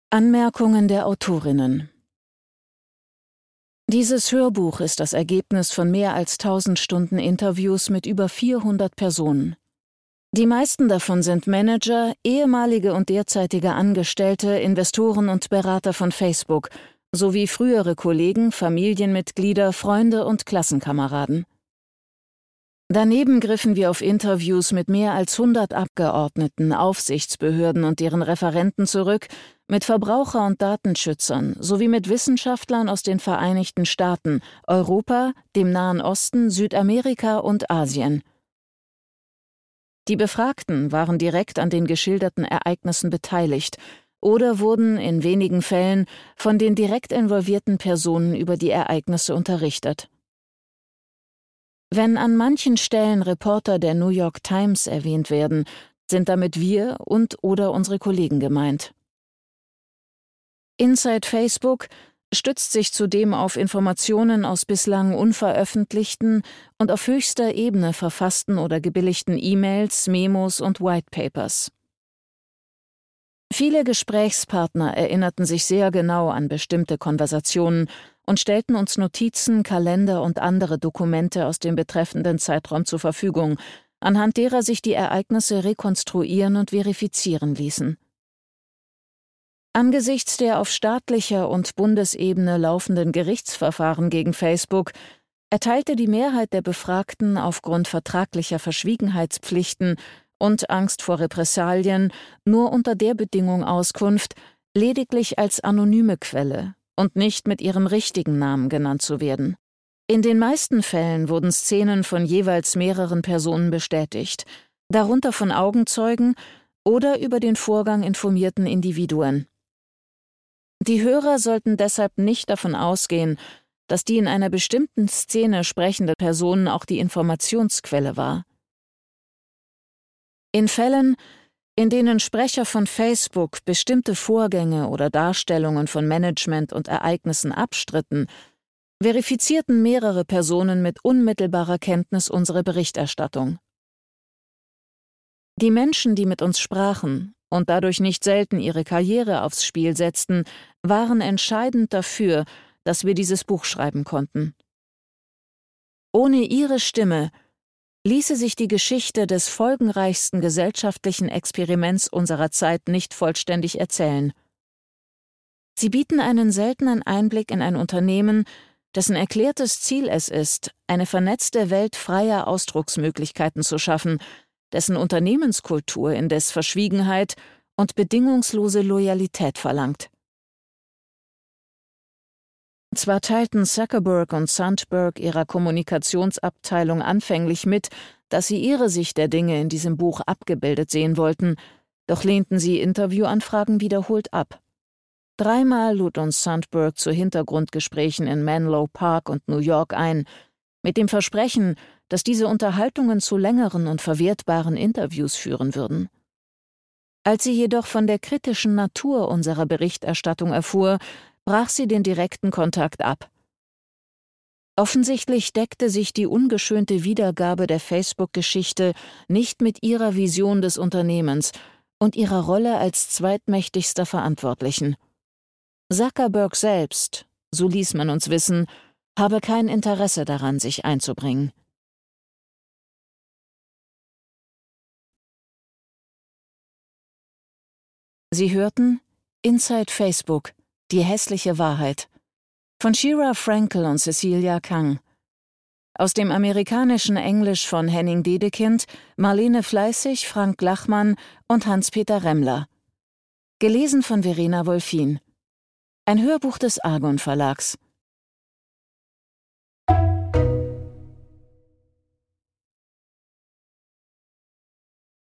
Anmerkungen der Autorinnen. Dieses Hörbuch ist das Ergebnis von mehr als 1000 Stunden Interviews mit über 400 Personen. Die meisten davon sind Manager, ehemalige und derzeitige Angestellte, Investoren und Berater von Facebook, sowie frühere Kollegen, Familienmitglieder, Freunde und Klassenkameraden. Daneben griffen wir auf Interviews mit mehr als 100 Abgeordneten, Aufsichtsbehörden und deren Referenten zurück, mit Verbraucher- und Datenschützern sowie mit Wissenschaftlern aus den Vereinigten Staaten, Europa, dem Nahen Osten, Südamerika und Asien. Die Befragten waren direkt an den geschilderten Ereignissen beteiligt oder wurden in wenigen Fällen von den direkt involvierten Personen über die Ereignisse unterrichtet. Wenn an manchen Stellen Reporter der New York Times erwähnt werden, sind damit wir und/oder unsere Kollegen gemeint. Inside Facebook stützt sich zudem auf Informationen aus bislang unveröffentlichten und auf höchster Ebene verfassten oder gebilligten E-Mails, Memos und Whitepapers. Viele Gesprächspartner erinnerten sich sehr genau an bestimmte Konversationen und stellten uns Notizen, Kalender und andere Dokumente aus dem betreffenden Zeitraum zur Verfügung, anhand derer sich die Ereignisse rekonstruieren und verifizieren ließen. Angesichts der auf staatlicher und Bundesebene laufenden Gerichtsverfahren gegen Facebook erteilte die Mehrheit der Befragten aufgrund vertraglicher Verschwiegenheitspflichten und Angst vor Repressalien nur unter der Bedingung Auskunft, lediglich als anonyme Quelle und nicht mit ihrem richtigen Namen genannt zu werden. In den meisten Fällen wurden Szenen von jeweils mehreren Personen bestätigt, darunter von Augenzeugen oder über den Vorgang informierten Individuen. Die Hörer sollten deshalb nicht davon ausgehen, dass die in einer bestimmten Szene sprechende Person auch die Informationsquelle war. In Fällen, in denen Sprecher von Facebook bestimmte Vorgänge oder Darstellungen von Management und Ereignissen abstritten, verifizierten mehrere Personen mit unmittelbarer Kenntnis unsere Berichterstattung. Die Menschen, die mit uns sprachen und dadurch nicht selten ihre Karriere aufs Spiel setzten, waren entscheidend dafür, dass wir dieses Buch schreiben konnten. Ohne ihre Stimme ließe sich die Geschichte des folgenreichsten gesellschaftlichen Experiments unserer Zeit nicht vollständig erzählen. Sie bieten einen seltenen Einblick in ein Unternehmen, dessen erklärtes Ziel es ist, eine vernetzte Welt freier Ausdrucksmöglichkeiten zu schaffen, dessen Unternehmenskultur indes Verschwiegenheit und bedingungslose Loyalität verlangt. Zwar teilten Zuckerberg und Sandberg ihrer Kommunikationsabteilung anfänglich mit, dass sie ihre Sicht der Dinge in diesem Buch abgebildet sehen wollten, doch lehnten sie Interviewanfragen wiederholt ab. 3-mal lud uns Sandberg zu Hintergrundgesprächen in Menlo Park und New York ein, mit dem Versprechen, dass diese Unterhaltungen zu längeren und verwertbaren Interviews führen würden. Als sie jedoch von der kritischen Natur unserer Berichterstattung erfuhr, brach sie den direkten Kontakt ab. Offensichtlich deckte sich die ungeschönte Wiedergabe der Facebook-Geschichte nicht mit ihrer Vision des Unternehmens und ihrer Rolle als zweitmächtigster Verantwortlichen. Zuckerberg selbst, so ließ man uns wissen, habe kein Interesse daran, sich einzubringen. Sie hörten Inside Facebook – Die hässliche Wahrheit von Shira Frankel und Cecilia Kang. Aus dem amerikanischen Englisch von Henning Dedekind, Marlene Fleißig, Frank Lachmann und Hans-Peter Remmler. Gelesen von Verena Wolfin. Ein Hörbuch des Argon Verlags.